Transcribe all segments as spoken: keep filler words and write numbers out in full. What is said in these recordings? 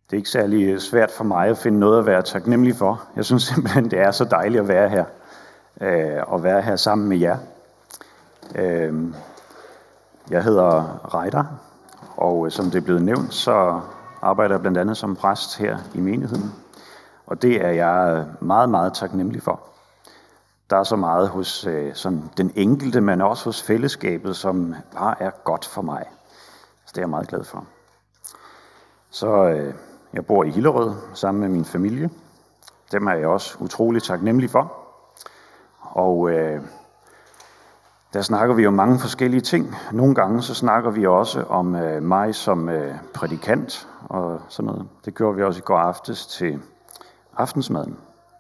Det er ikke særlig svært for mig at finde noget at være taknemmelig for. Jeg synes simpelthen, det er så dejligt at være her. Øh, og være her sammen med jer. Øh, jeg hedder Reiter, og som det er blevet nævnt, så arbejder jeg blandt andet som præst her i menigheden. Og det er jeg meget, meget taknemmelig for. Der er så meget hos øh, sådan den enkelte, men også hos fællesskabet, som bare er godt for mig. Så det er jeg meget glad for. Så øh, jeg bor i Hillerød sammen med min familie. Dem er jeg også utrolig taknemmelig for. Og øh, der snakker vi om mange forskellige ting. Nogle gange så snakker vi også om øh, mig som øh, prædikant og sådan noget. Det gjorde vi også i går aftes til aftensmaden.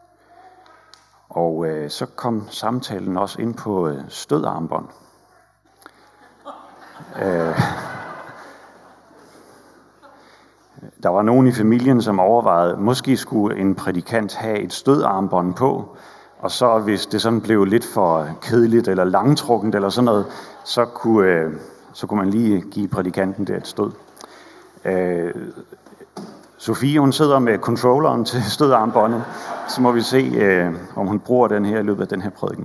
Og øh, så kom samtalen også ind på øh, stødarmbånd. øh, der var nogen i familien, som overvejede, måske skulle en prædikant have et stødarmbånd på, og så hvis det sådan blev lidt for kedeligt eller langtrukkent eller sådan noget, så kunne, øh, så kunne man lige give prædikanten det et stød. Øh, Sofie, hun sidder med controlleren til stødarmbåndet, så må vi se, øh, om hun bruger den her i løbet af den her prædiken.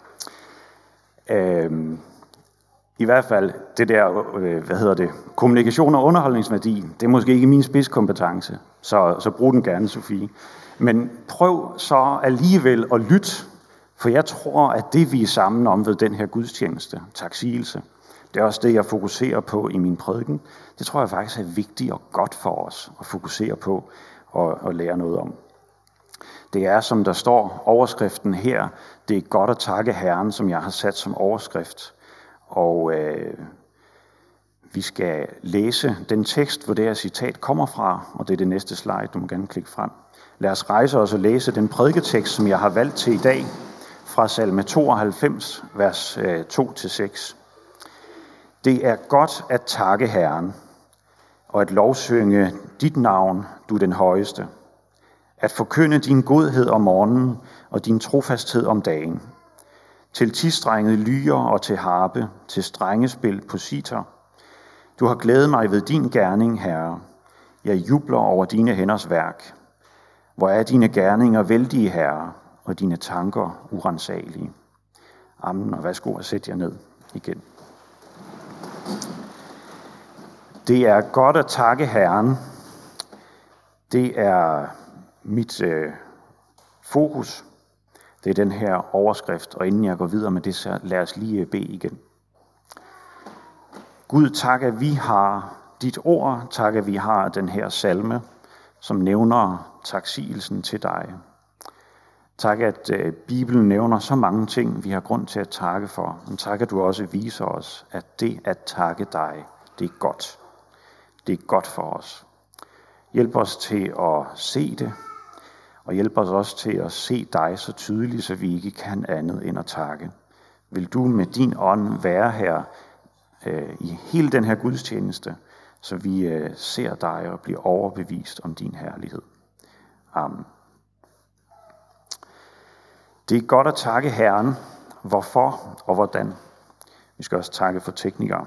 Øh, I hvert fald, det der, øh, hvad hedder det, kommunikation og underholdningsværdi, det er måske ikke min spidskompetence, så, så brug den gerne, Sofie. Men prøv så alligevel at lytte, for jeg tror, at det vi er sammen om ved den her gudstjeneste, taksigelse, det er også det, jeg fokuserer på i min prædiken. Det tror jeg faktisk er vigtigt og godt for os at fokusere på og, og lære noget om. Det er, som der står overskriften her, det er godt at takke Herren, som jeg har sat som overskrift. Og øh, vi skal læse den tekst, hvor det her citat kommer fra, og det er det næste slide, du må gerne klikke frem. Lad os rejse os og læse den prædiketekst, som jeg har valgt til i dag, fra salme tooghalvfems, vers to til seks. Det er godt at takke Herren, og at lovsynge dit navn, du den højeste. At forkynde din godhed om morgenen, og din trofasthed om dagen. Til tistrengede lyre og til harpe, til strengespil på sitar. Du har glædet mig ved din gerning, Herre. Jeg jubler over dine hænders værk. Hvor er dine gerninger vældige, Herre, og dine tanker uransagelige. Amen, og værsgo at sætte jer ned igen. Det er godt at takke Herren. Det er mit øh, fokus. Det er den her overskrift, og inden jeg går videre med det, så lad os lige bede igen. Gud, tak at vi har dit ord, tak at vi har den her salme, som nævner taksigelsen til dig. Tak at øh, Bibelen nævner så mange ting, vi har grund til at takke for. Men tak at du også viser os, at det at takke dig, det er godt. Det er godt for os. Hjælp os til at se det, og hjælp os også til at se dig så tydeligt, så vi ikke kan andet end at takke. Vil du med din ånd være her øh, i hele den her gudstjeneste, så vi øh, ser dig og bliver overbevist om din herlighed. Amen. Det er godt at takke Herren. Hvorfor og hvordan? Vi skal også takke for teknikere.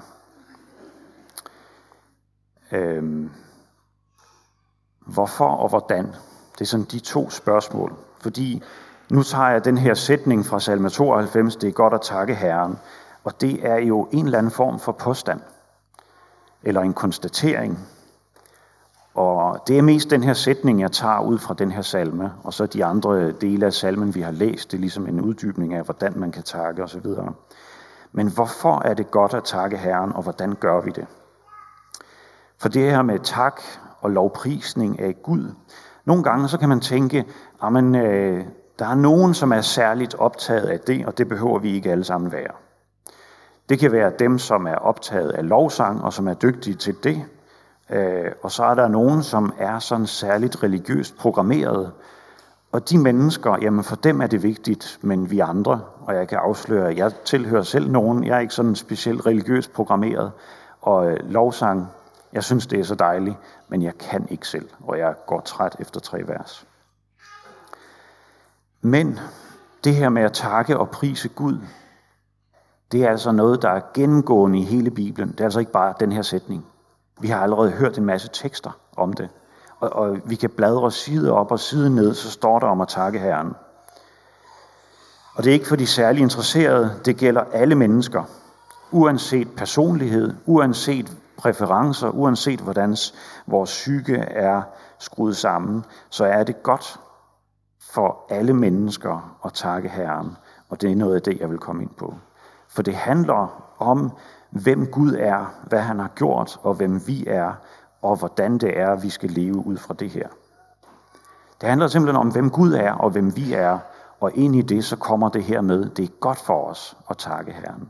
Øhm, hvorfor og hvordan? Det er sådan de to spørgsmål. Fordi nu tager jeg den her sætning fra salme tooghalvfems, det er godt at takke Herren. Og det er jo en eller anden form for påstand. Eller en konstatering. Og det er mest den her sætning, jeg tager ud fra den her salme. Og så de andre dele af salmen, vi har læst, det er ligesom en uddybning af, hvordan man kan takke osv. Men hvorfor er det godt at takke Herren, og hvordan gør vi det? For det her med tak og lovprisning af Gud, nogle gange så kan man tænke, at øh, der er nogen, som er særligt optaget af det, og det behøver vi ikke alle sammen være. Det kan være dem, som er optaget af lovsang, og som er dygtige til det. Øh, og så er der nogen, som er sådan særligt religiøst programmeret. Og de mennesker, jamen for dem er det vigtigt, men vi andre, og jeg kan afsløre, at jeg tilhører selv nogen, jeg er ikke sådan specielt religiøst programmeret, og øh, lovsang, jeg synes, det er så dejligt, men jeg kan ikke selv, og jeg går træt efter tre vers. Men det her med at takke og prise Gud, det er altså noget, der er gennemgående i hele Bibelen. Det er altså ikke bare den her sætning. Vi har allerede hørt en masse tekster om det, og, og vi kan bladre side op og side ned, så står der om at takke Herren. Og det er ikke for de særligt interesserede, det gælder alle mennesker. Uanset personlighed, uanset præferencer, uanset hvordan vores psyke er skruet sammen, så er det godt for alle mennesker at takke Herren. Og det er noget af det, jeg vil komme ind på. For det handler om, hvem Gud er, hvad han har gjort, og hvem vi er, og hvordan det er, vi skal leve ud fra det her. Det handler simpelthen om, hvem Gud er, og hvem vi er, og ind i det, så kommer det her med, det er godt for os at takke Herren.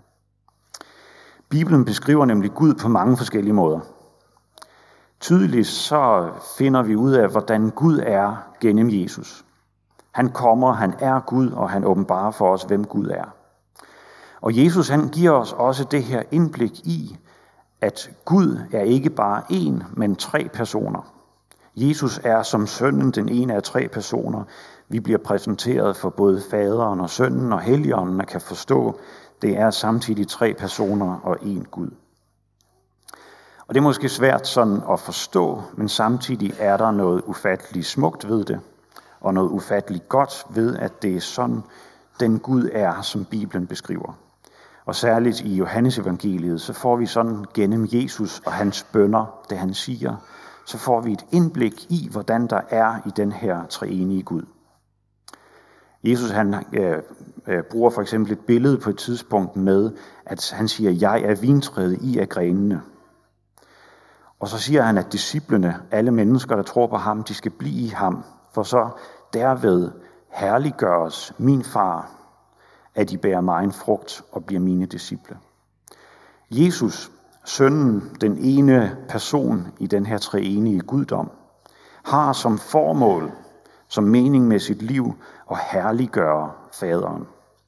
Bibelen beskriver nemlig Gud på mange forskellige måder. Tydeligt så finder vi ud af, hvordan Gud er gennem Jesus. Han kommer, han er Gud, og han åbenbarer for os, hvem Gud er. Og Jesus han giver os også det her indblik i, at Gud er ikke bare én, men tre personer. Jesus er som sønnen den ene af tre personer. Vi bliver præsenteret for både faderen og sønnen og helligånden, og kan forstå, det er samtidig tre personer og én Gud. Og det er måske svært sådan at forstå, men samtidig er der noget ufatteligt smukt ved det, og noget ufatteligt godt ved, at det er sådan, den Gud er, som Bibelen beskriver. Og særligt i Johannes evangeliet, så får vi sådan gennem Jesus og hans bønner, det han siger, så får vi et indblik i, hvordan der er i den her treenige Gud. Jesus han øh, øh, bruger for eksempel et billede på et tidspunkt med, at han siger, jeg er vintræet, I er grenene. Og så siger han, at disciplene, alle mennesker, der tror på ham, de skal blive i ham, for så derved herliggøres min far, at I bærer mig en frugt og bliver mine disciple. Jesus, sønnen, den ene person i den her treenige guddom, har som formål, som mening med sit liv, at herliggøre faderen.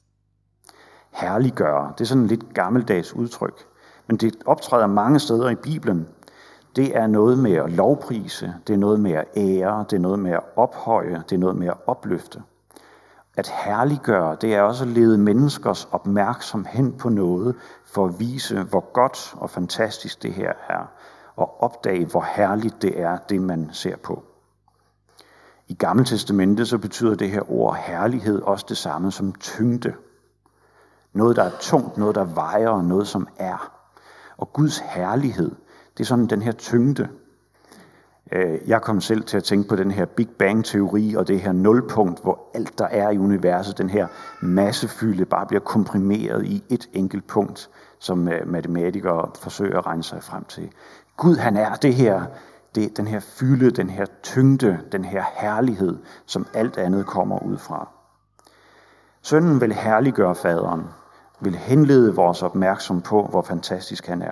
Herliggøre, det er sådan et lidt gammeldags udtryk, men det optræder mange steder i Bibelen. Det er noget med at lovprise, det er noget med at ære, det er noget med at ophøje, det er noget med at opløfte. At herliggøre, det er også at lede menneskers opmærksomhed hen på noget, for at vise, hvor godt og fantastisk det her er, og opdage, hvor herligt det er, det man ser på. I Gamle Testamentet så betyder det her ord herlighed også det samme som tyngde. Noget, der er tungt, noget, der vejer, noget, som er. Og Guds herlighed, det er sådan den her tyngde. Jeg kom selv til at tænke på den her Big Bang-teori og det her nulpunkt, hvor alt, der er i universet, den her massefylde, bare bliver komprimeret i et enkelt punkt, som matematikere forsøger at regne sig frem til. Gud, han er det her, det, den her fylde, den her tyngde, den her herlighed, som alt andet kommer ud fra. Sønnen vil herliggøre faderen, vil henlede vores opmærksomhed på, hvor fantastisk han er.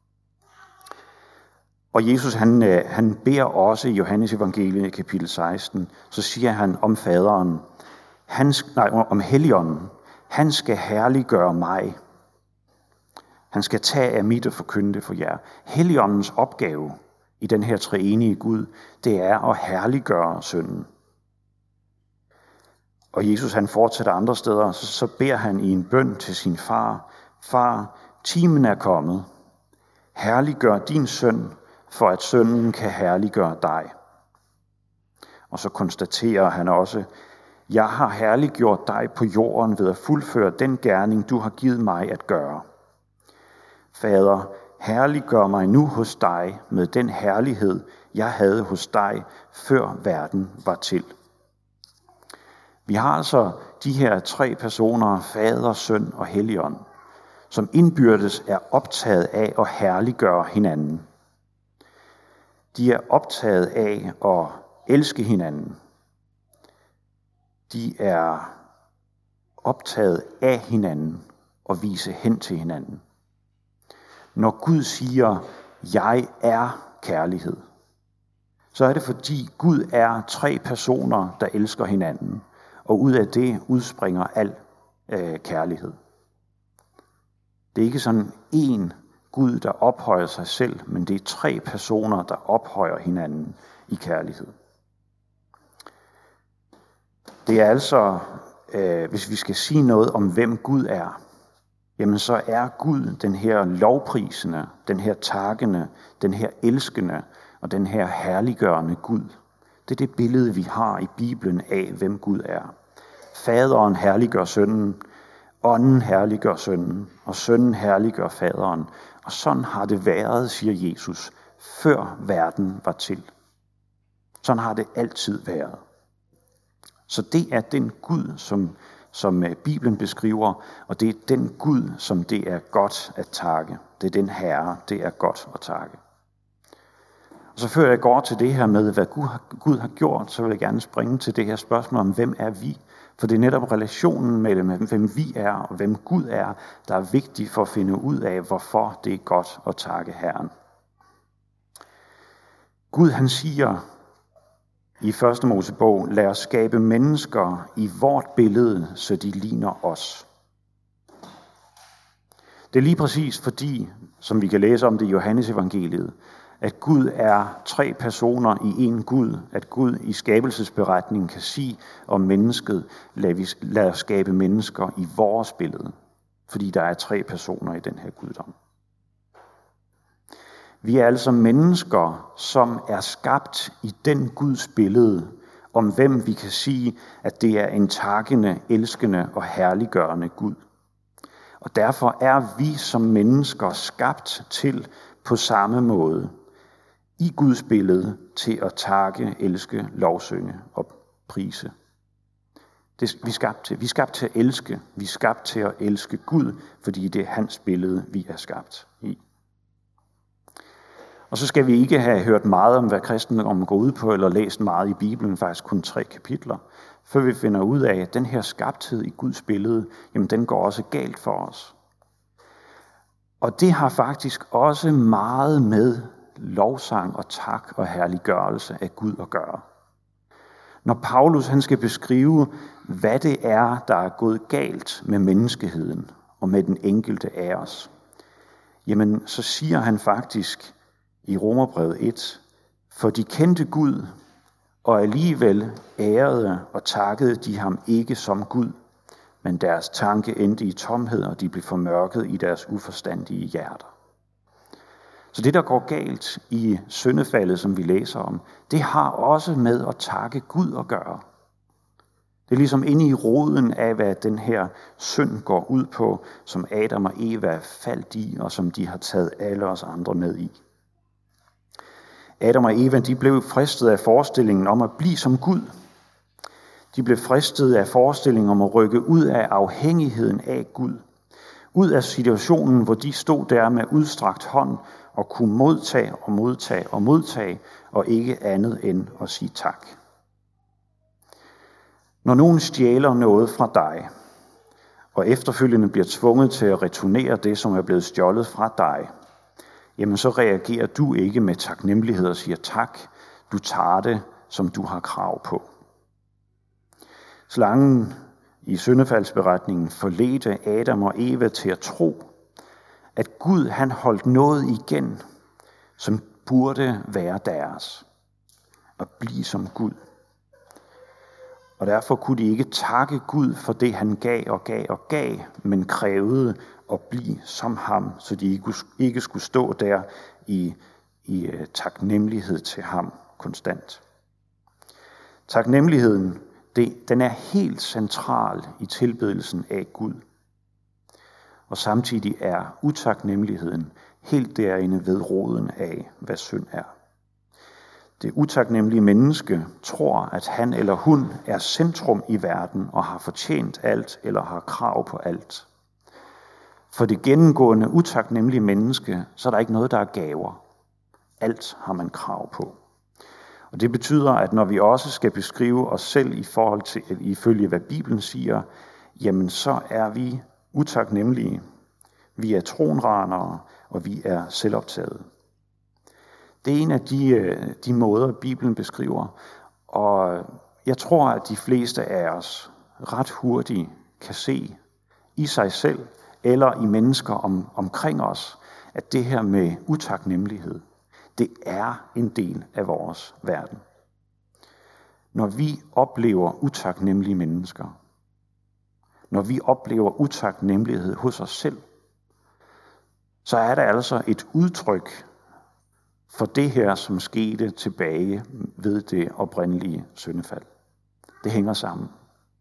Og Jesus han, han beder også i Johannes evangeliet i kapitel seksten, så siger han om faderen, han, nej, om helligånden, han skal herliggøre mig. Han skal tage af mit og forkynde det for jer. Helligåndens opgave i den her treenige Gud, det er at herliggøre sønnen. Og Jesus han fortsætter andre steder, så, så beder han i en bøn til sin far, far, timen er kommet, herliggør din søn, for at sønnen kan herliggøre dig. Og så konstaterer han også, jeg har herliggjort dig på jorden ved at fuldføre den gerning, du har givet mig at gøre. Fader, herliggør mig nu hos dig med den herlighed, jeg havde hos dig, før verden var til. Vi har altså de her tre personer, fader, søn og helligånd, som indbyrdes er optaget af at herliggøre hinanden. De er optaget af at elske hinanden. De er optaget af hinanden og vise hen til hinanden. Når Gud siger, jeg er kærlighed, så er det fordi Gud er tre personer, der elsker hinanden, og ud af det udspringer al øh, kærlighed. Det er ikke sådan én Gud, der ophøjer sig selv, men det er tre personer, der ophøjer hinanden i kærlighed. Det er altså, øh, hvis vi skal sige noget om, hvem Gud er, jamen så er Gud den her lovprisende, den her takkende, den her elskende og den her herliggørende Gud. Det er det billede, vi har i Bibelen af, hvem Gud er. Faderen herliggør sønnen, ånden herliggør sønnen, og sønnen herliggør faderen. Og sådan har det været, siger Jesus, før verden var til. Sådan har det altid været. Så det er den Gud, som, som Bibelen beskriver, og det er den Gud, som det er godt at takke. Det er den Herre, det er godt at takke. Og så før jeg går til det her med, hvad Gud har, Gud har gjort, så vil jeg gerne springe til det her spørgsmål om, hvem er vi? For det er netop relationen mellem, hvem vi er og hvem Gud er, der er vigtigt for at finde ud af, hvorfor det er godt at takke Herren. Gud han siger i første Mosebog, lad os skabe mennesker i vort billede, så de ligner os. Det er lige præcis fordi, som vi kan læse om det i Johannes evangeliet, at Gud er tre personer i en Gud, at Gud i skabelsesberetningen kan sige om mennesket, lad, vi, lad os skabe mennesker i vores billede, fordi der er tre personer i den her guddom. Vi er altså mennesker, som er skabt i den Guds billede, om hvem vi kan sige, at det er en takkende, elskende og herliggørende Gud. Og derfor er vi som mennesker skabt til på samme måde, i Guds billede, til at takke, elske, lovsynge og prise. Det er vi skabt til. Vi er skabt til at elske. Vi er skabt til at elske Gud, fordi det er hans billede, vi er skabt i. Og så skal vi ikke have hørt meget om, hvad kristendommen går ud på, eller læst meget i Bibelen, faktisk kun tre kapitler, før vi finder ud af, at den her skabthed i Guds billede, jamen den går også galt for os. Og det har faktisk også meget med lovsang og tak og herliggørelse af Gud at gøre. Når Paulus han skal beskrive, hvad det er, der er gået galt med menneskeheden og med den enkelte af os, jamen så siger han faktisk i Romerbrevet et, for de kendte Gud, og alligevel ærede og takkede de ham ikke som Gud, men deres tanke endte i tomhed, og de blev formørket i deres uforstandige hjerter. Så det, der går galt i syndefaldet, som vi læser om, det har også med at takke Gud at gøre. Det er ligesom inde i roden af, hvad den her synd går ud på, som Adam og Eva faldt i, og som de har taget alle os andre med i. Adam og Eva, de blev fristet af forestillingen om at blive som Gud. De blev fristet af forestillingen om at rykke ud af afhængigheden af Gud. Ud af situationen, hvor de stod der med udstrakt hånd og kunne modtage og modtage og modtage, og ikke andet end at sige tak. Når nogen stjæler noget fra dig, og efterfølgende bliver tvunget til at returnere det, som er blevet stjålet fra dig, jamen så reagerer du ikke med taknemmelighed og siger tak. Du tager det, som du har krav på. Slangen i syndefaldsberetningen forledte Adam og Eva til at tro, at Gud han holdt noget igen, som burde være deres, at blive som Gud. Og derfor kunne de ikke takke Gud for det, han gav og gav og gav, men krævede at blive som ham, så de ikke skulle stå der i, i taknemmelighed til ham konstant. Taknemmeligheden, det, den er helt central i tilbedelsen af Gud. Og samtidig er utaknemmeligheden helt derinde ved roden af, hvad synd er. Det utaknemmelige menneske tror, at han eller hun er centrum i verden og har fortjent alt eller har krav på alt. For det gennemgående utaknemmelige menneske, så er der ikke noget, der er gaver. Alt har man krav på. Og det betyder, at når vi også skal beskrive os selv i forhold til, ifølge hvad Bibelen siger, jamen så er vi utaknemmelige. Vi er tronranere, og vi er selvoptaget. Det er en af de, de måder, Bibelen beskriver, og jeg tror, at de fleste af os ret hurtigt kan se i sig selv eller i mennesker om, omkring os, at det her med utaknemmelighed, det er en del af vores verden. Når vi oplever utaknemmelige mennesker, når vi oplever utaknemmelighed hos os selv, så er der altså et udtryk for det her, som skete tilbage ved det oprindelige syndefald. Det hænger sammen.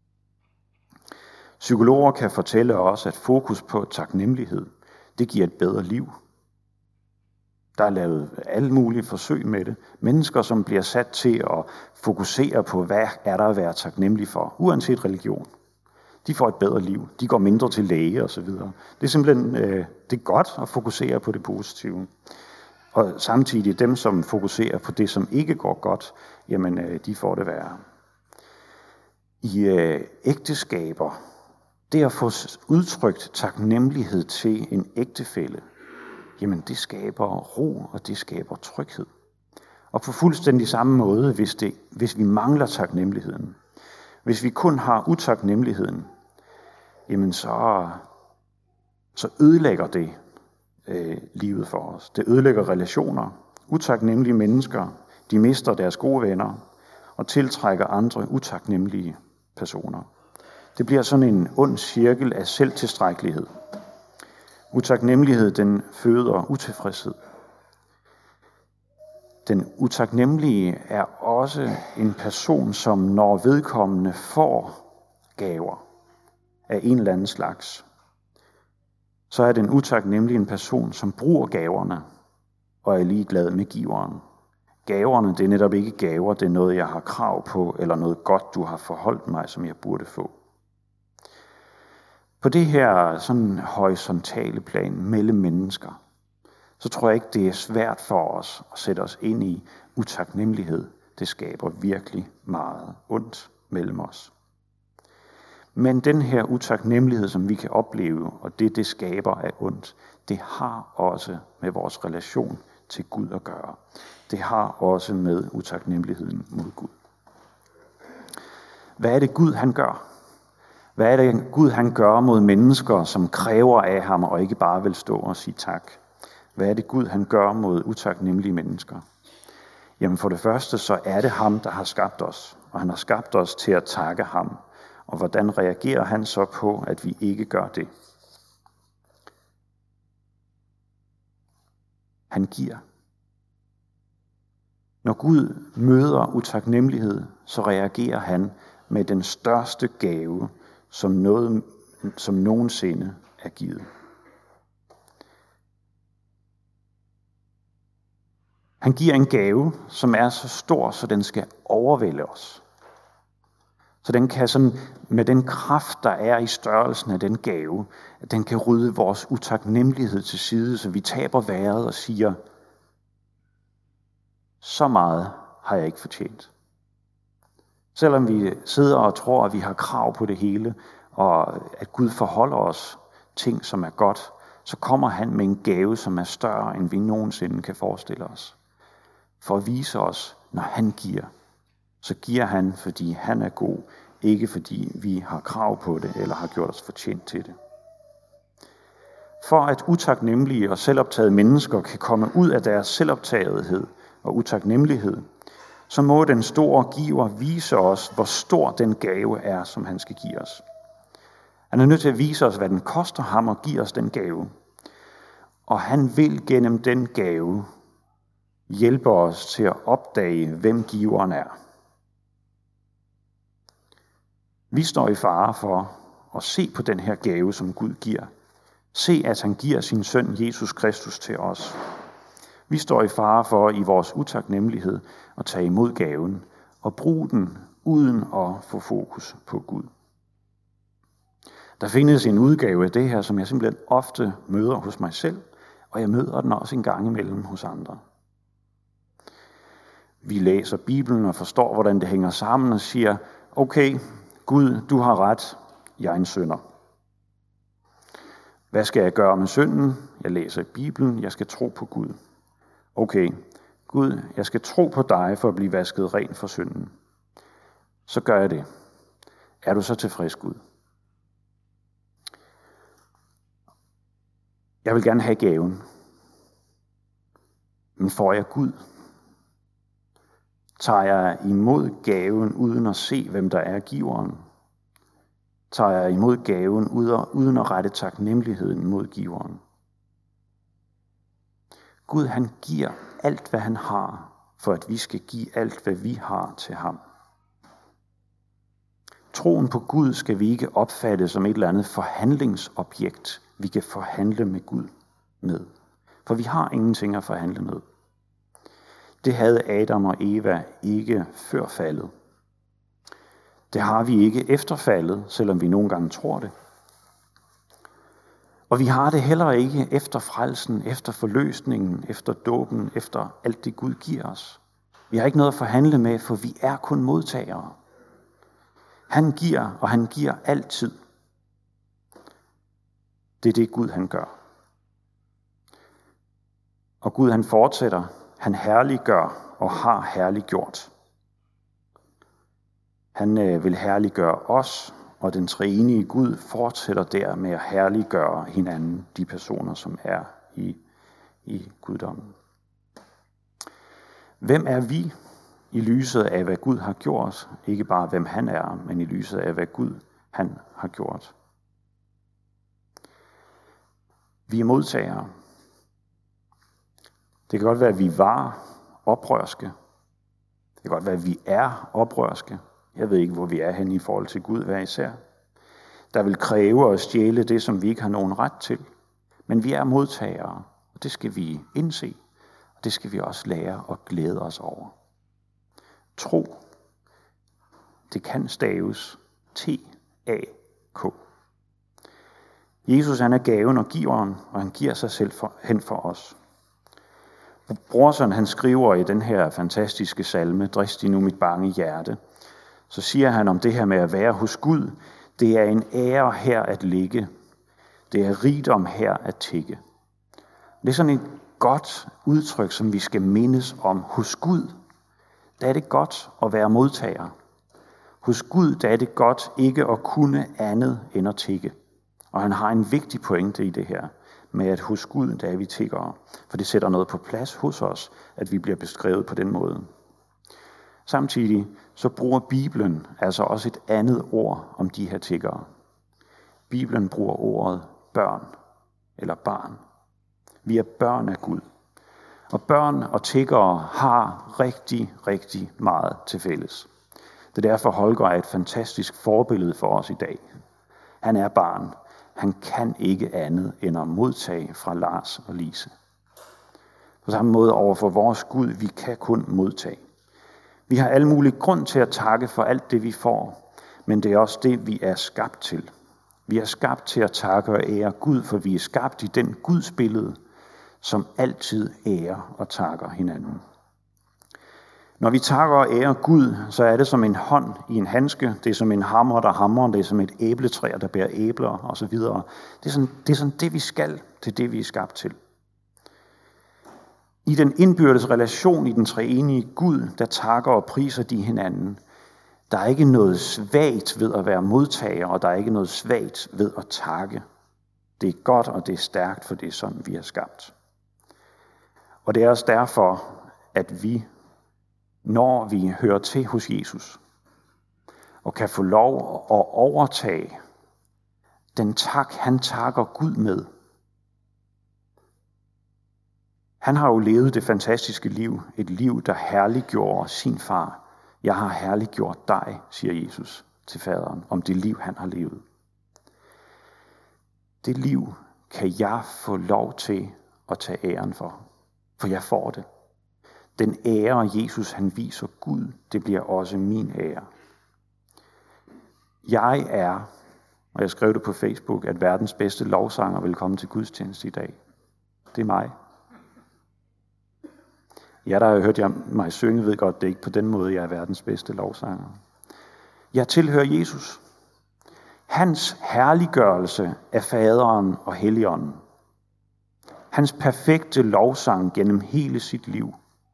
Psykologer kan fortælle os, at fokus på taknemmelighed, det giver et bedre liv. Der er lavet alle mulige forsøg med det. Mennesker, som bliver sat til at fokusere på, hvad er der at være taknemmelig for, uanset religion. De får et bedre liv. De går mindre til læge osv. Det er simpelthen øh, det er godt at fokusere på det positive. Og samtidig dem, som fokuserer på det, som ikke går godt, jamen øh, de får det værre. I øh, ægteskaber, det at få udtrykt taknemmelighed til en ægtefælle, jamen det skaber ro, og det skaber tryghed. Og på fuldstændig samme måde, hvis, det, hvis vi mangler taknemmeligheden, hvis vi kun har utaknemmeligheden, jamen så, så ødelægger det øh, livet for os. Det ødelægger relationer. Utaknemmelige mennesker, de mister deres gode venner og tiltrækker andre utaknemmelige personer. Det bliver sådan en ond cirkel af selvtilstrækkelighed. Utaknemmelighed, den føder utilfredshed. Den utaknemmelige er også en person, som når vedkommende får gaver af en eller anden slags, så er den utaknemmelige en person, som bruger gaverne og er ligeglad med giveren. Gaverne, det er netop ikke gaver, det er noget, jeg har krav på, eller noget godt, du har forholdt mig, som jeg burde få. På det her sådan horisontale plan mellem mennesker, så tror jeg ikke, det er svært for os at sætte os ind i utaknemmelighed. Det skaber virkelig meget ondt mellem os. Men den her utaknemmelighed, som vi kan opleve, og det, det skaber af ondt, det har også med vores relation til Gud at gøre. Det har også med utaknemmeligheden mod Gud. Hvad er det Gud, han gør? Hvad er det Gud, han gør mod mennesker, som kræver af ham, og ikke bare vil stå og sige tak? Hvad er det Gud, han gør mod utaknemmelige mennesker? Jamen for det første, så er det ham, der har skabt os, og han har skabt os til at takke ham. Og hvordan reagerer han så på, at vi ikke gør det? Han giver. Når Gud møder utaknemmelighed, så reagerer han med den største gave, som, noget, som nogensinde er givet. Han giver en gave, som er så stor, så den skal overvælde os. Så den kan sådan, med den kraft, der er i størrelsen af den gave, at den kan rydde vores utaknemmelighed til side, så vi taber vejret og siger, så meget har jeg ikke fortjent. Selvom vi sidder og tror, at vi har krav på det hele, og at Gud forholder os ting, som er godt, så kommer han med en gave, som er større, end vi nogensinde kan forestille os. For at vise os, når han giver, så giver han, fordi han er god, ikke fordi vi har krav på det, eller har gjort os fortjent til det. For at utaknemmelige og selvoptagede mennesker kan komme ud af deres selvoptagethed og utaknemmelighed, så må den store giver vise os, hvor stor den gave er, som han skal give os. Han er nødt til at vise os, hvad den koster ham at give os den gave. Og han vil gennem den gave hjælpe os til at opdage, hvem giveren er. Vi står i fare for at se på den her gave, som Gud giver. Se, at han giver sin søn Jesus Kristus til os. Vi står i fare for i vores utaknemmelighed at tage imod gaven og bruge den uden at få fokus på Gud. Der findes en udgave af det her, som jeg simpelthen ofte møder hos mig selv, og jeg møder den også en gang imellem hos andre. Vi læser Bibelen og forstår, hvordan det hænger sammen og siger, okay, Gud, du har ret, jeg er en synder. Hvad skal jeg gøre med synden? Jeg læser i Bibelen, jeg skal tro på Gud. Okay, Gud, jeg skal tro på dig for at blive vasket ren for synden. Så gør jeg det. Er du så tilfreds, Gud? Jeg vil gerne have gaven. Men får jeg Gud? Tager jeg imod gaven uden at se, hvem der er giveren? Tager jeg imod gaven uden at rette taknemmeligheden mod giveren? Gud, han giver alt, hvad han har, for at vi skal give alt, hvad vi har til ham. Troen på Gud skal vi ikke opfatte som et eller andet forhandlingsobjekt, vi kan forhandle med Gud med. For vi har ingenting at forhandle med. Det havde Adam og Eva ikke før faldet. Det har vi ikke efter faldet, selvom vi nogle gange tror det. Og vi har det heller ikke efter frelsen, efter forløsningen, efter dåben, efter alt det Gud giver os. Vi har ikke noget at forhandle med, for vi er kun modtagere. Han giver, og han giver altid. Det er det Gud han gør. Og Gud han fortsætter, han herliggør og har herliggjort. Han øh, vil herliggøre os, og den treenige Gud fortsætter der med at herliggøre hinanden, de personer, som er i, i guddommen. Hvem er vi i lyset af, hvad Gud har gjort? Ikke bare hvem han er, men i lyset af, hvad Gud han har gjort. Vi er modtagere. Det kan godt være, at vi var oprørske. Det kan godt være, at vi er oprørske. Jeg ved ikke, hvor vi er henne i forhold til Gud hver især. Der vil kræve at stjæle det, som vi ikke har nogen ret til. Men vi er modtagere, og det skal vi indse. Og det skal vi også lære og glæde os over. Tro, det kan staves T A K. Jesus han er gaven og giveren, og han giver sig selv for, hen for os. Brorson han skriver i den her fantastiske salme, Dristig nu mit bange hjerte, så siger han om det her med at være hos Gud, det er en ære her at ligge, det er rigdom her at tikke. Det er sådan et godt udtryk, som vi skal mindes om. Hos Gud, der er det godt at være modtager. Hos Gud, der er det godt ikke at kunne andet end at tikke. Og han har en vigtig pointe i det her, med at hos Gud, der er vi tiggere. For det sætter noget på plads hos os, at vi bliver beskrevet på den måde. Samtidig så bruger Bibelen altså også et andet ord om de her tiggere. Bibelen bruger ordet børn eller barn. Vi er børn af Gud. Og børn og tiggere har rigtig, rigtig meget til fælles. Det er derfor Holger er et fantastisk forbillede for os i dag. Han er barn. Han kan ikke andet end at modtage fra Lars og Lise. På samme måde over for vores Gud, vi kan kun modtage. Vi har alle mulige grund til at takke for alt det, vi får, men det er også det, vi er skabt til. Vi er skabt til at takke og ære Gud, for vi er skabt i den Guds billede, som altid ærer og takker hinanden. Når vi takker og ærer Gud, så er det som en hånd i en handske, det er som en hammer, der hamrer, det er som et æbletræ, der bærer æbler osv. Det er sådan det, er sådan det vi skal, det er det, vi er skabt til. I den indbyrdes relation i den treenige Gud, der takker og priser de hinanden, der er ikke noget svagt ved at være modtager, og der er ikke noget svagt ved at takke. Det er godt, og det er stærkt, for det er sådan, vi er skabt. Og det er også derfor, at vi, når vi hører til hos Jesus, og kan få lov at overtage den tak, han takker Gud med. Han har jo levet det fantastiske liv, et liv, der herliggjorde sin far. Jeg har herliggjort dig, siger Jesus til faderen, om det liv, han har levet. Det liv kan jeg få lov til at tage æren for, for jeg får det. Den ære, Jesus han viser Gud, det bliver også min ære. Jeg er, og jeg skrev det på Facebook, at verdens bedste lovsanger vil komme til gudstjeneste i dag. Det er mig. Ja, der har hørt jeg mig synge, ved godt, det er ikke på den måde, jeg er verdens bedste lovsanger. Jeg tilhører Jesus. Hans herliggørelse af faderen og helligånden. Hans perfekte lovsang gennem hele sit liv.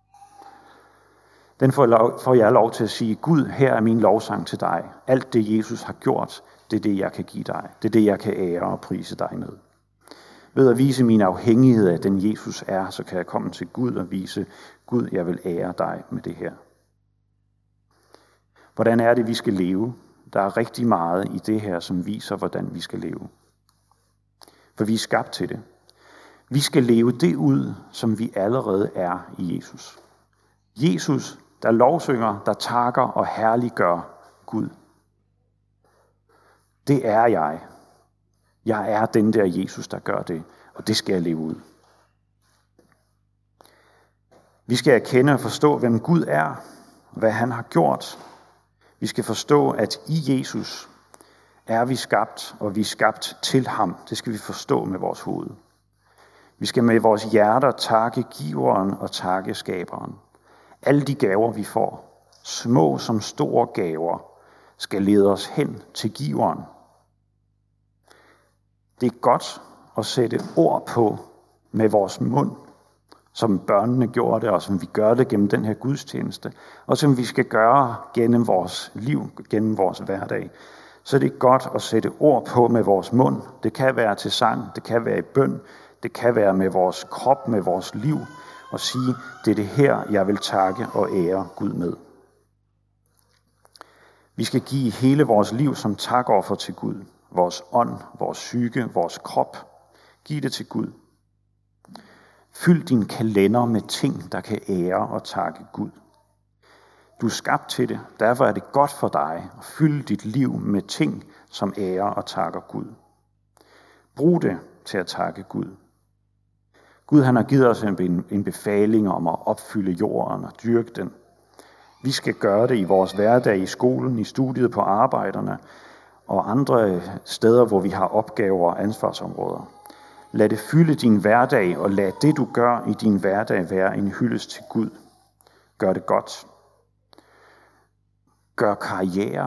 Den får, lov, får jeg lov til at sige, Gud, her er min lovsang til dig. Alt det, Jesus har gjort, det er det, jeg kan give dig. Det er det, jeg kan ære og prise dig med. Ved at vise min afhængighed af den Jesus er, så kan jeg komme til Gud og vise, Gud, jeg vil ære dig med det her. Hvordan er det, vi skal leve? Der er rigtig meget i det her, som viser, hvordan vi skal leve. For vi er skabt til det. Vi skal leve det ud, som vi allerede er i Jesus. Jesus, der lovsynger, der takker og herliggør Gud. Det er jeg. Jeg er den der Jesus, der gør det, og det skal jeg leve ud. Vi skal erkende og forstå, hvem Gud er, hvad han har gjort. Vi skal forstå, at i Jesus er vi skabt, og vi er skabt til ham. Det skal vi forstå med vores hoved. Vi skal med vores hjerter takke giveren og takke skaberen. Alle de gaver, vi får, små som store gaver, skal lede os hen til giveren. Det er godt at sætte ord på med vores mund, som børnene gjorde det, og som vi gør det gennem den her gudstjeneste, og som vi skal gøre gennem vores liv, gennem vores hverdag. Så det er godt at sætte ord på med vores mund. Det kan være til sang, det kan være i bøn, det kan være med vores krop, med vores liv, og sige, det er det her, jeg vil takke og ære Gud med. Vi skal give hele vores liv som takoffer til Gud. Vores ånd, vores psyke, vores krop. Giv det til Gud. Fyld din kalender med ting, der kan ære og takke Gud. Du er skabt til det, derfor er det godt for dig at fylde dit liv med ting, som ærer og takker Gud. Brug det til at takke Gud. Gud han har givet os en, en befaling om at opfylde jorden og dyrke den. Vi skal gøre det i vores hverdag, i skolen, i studiet, på arbejderne og andre steder, hvor vi har opgaver og ansvarsområder. Lad det fylde din hverdag, og lad det, du gør i din hverdag, være en hyldest til Gud. Gør det godt. Gør karriere.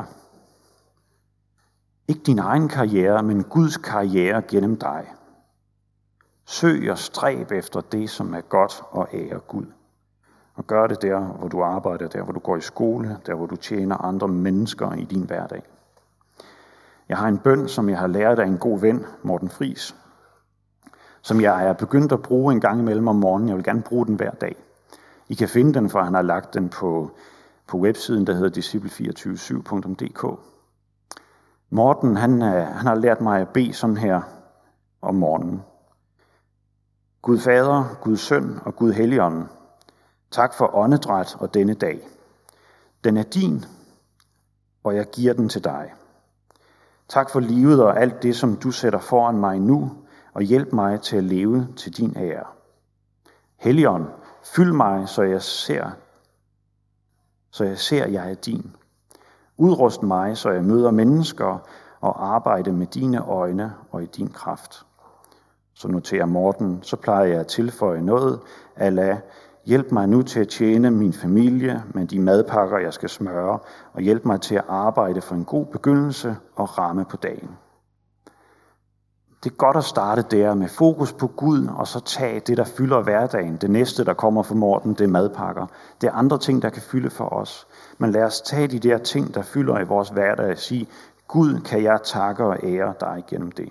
Ikke din egen karriere, men Guds karriere gennem dig. Søg og stræb efter det, som er godt, og ære Gud. Og gør det der, hvor du arbejder, der hvor du går i skole, der hvor du tjener andre mennesker i din hverdag. Jeg har en bøn, som jeg har lært af en god ven, Morten Friis, som jeg er begyndt at bruge en gang imellem om morgenen. Jeg vil gerne bruge den hver dag. I kan finde den, for han har lagt den på, på websiden, der hedder disciple to fire syv punktum d k. Morten, han, han har lært mig at bede sådan her om morgenen. Gud Fader, Gud Søn og Gud Helligånd, tak for åndedræt og denne dag. Den er din, og jeg giver den til dig. Tak for livet og alt det, som du sætter foran mig nu, og hjælp mig til at leve til din ære. Helligånd, fyld mig, så jeg ser, så jeg ser, at jeg er din. Udrust mig, så jeg møder mennesker og arbejder med dine øjne og i din kraft. Så noterer Morten, så plejer jeg at tilføje noget, ala, hjælp mig nu til at tjene min familie med de madpakker, jeg skal smøre, og hjælp mig til at arbejde for en god begyndelse og ramme på dagen. Det er godt at starte der med fokus på Gud, og så tage det, der fylder hverdagen. Det næste, der kommer for Morten, det er madpakker. Det er andre ting, der kan fylde for os. Men lad os tage de der ting, der fylder i vores hverdag, og sige, Gud, kan jeg takke og ære dig gennem det.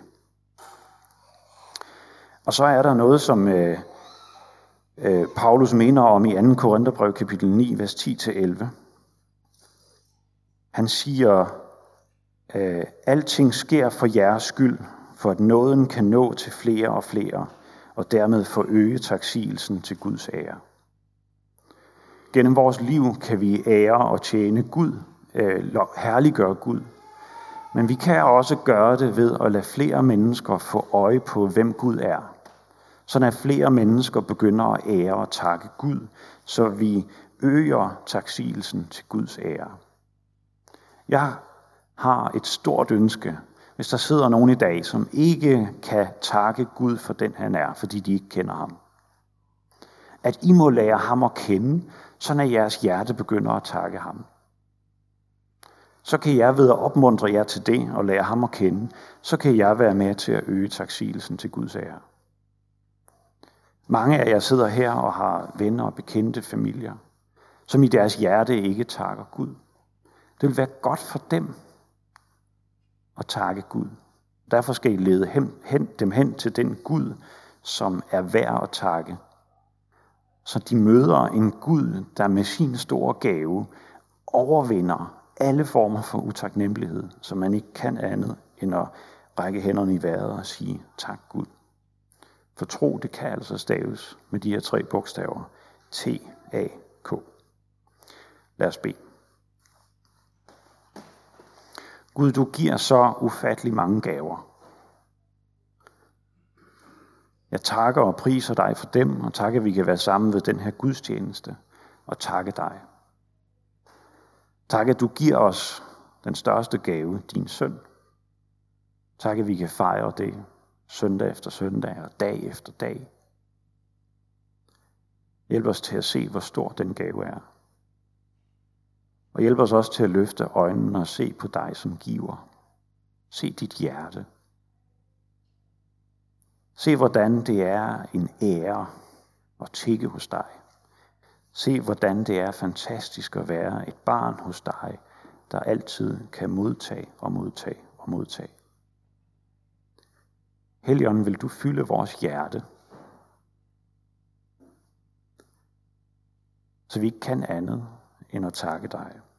Og så er der noget, som øh, øh, Paulus mener om i anden Korintherbrev kapitel ni, vers ti til elleve. Han siger, øh, alting sker for jeres skyld, for at nåden kan nå til flere og flere, og dermed forøge taksigelsen til Guds ære. Gennem vores liv kan vi ære og tjene Gud, øh, herliggøre Gud. Men vi kan også gøre det ved at lade flere mennesker få øje på, hvem Gud er. Sådan at flere mennesker begynder at ære og takke Gud, så vi øger taksigelsen til Guds ære. Jeg har et stort ønske, hvis der sidder nogen i dag, som ikke kan takke Gud for den han er, fordi de ikke kender ham. At I må lære ham at kende, sådan at jeres hjerte begynder at takke ham. Så kan jeg ved at opmuntre jer til det og lære ham at kende, så kan jeg være med til at øge taksigelsen til Guds ære. Mange af jer sidder her og har venner og bekendte familier, som i deres hjerte ikke takker Gud. Det vil være godt for dem at takke Gud. Derfor skal I lede hen, hen, dem hen til den Gud, som er værd at takke. Så de møder en Gud, der med sin store gave overvinder alle former for utaknemmelighed, så man ikke kan andet end at række hænderne i vejret og sige tak Gud. For tro, det kan altså staves med de her tre bogstaver. T A K. Lad os bede. Gud, du giver så ufattelig mange gaver. Jeg takker og priser dig for dem, og takker, at vi kan være sammen ved den her gudstjeneste, og takke dig. Tak, at du giver os den største gave, din søn. Tak, at vi kan fejre det søndag efter søndag og dag efter dag. Hjælp os til at se, hvor stor den gave er. Og hjælp os også til at løfte øjnene og se på dig som giver. Se dit hjerte. Se, hvordan det er en ære at tikke hos dig. Se, hvordan det er fantastisk at være et barn hos dig, der altid kan modtage og modtage og modtage. Helligånden, vil du fylde vores hjerte, så vi ikke kan andet end at takke dig.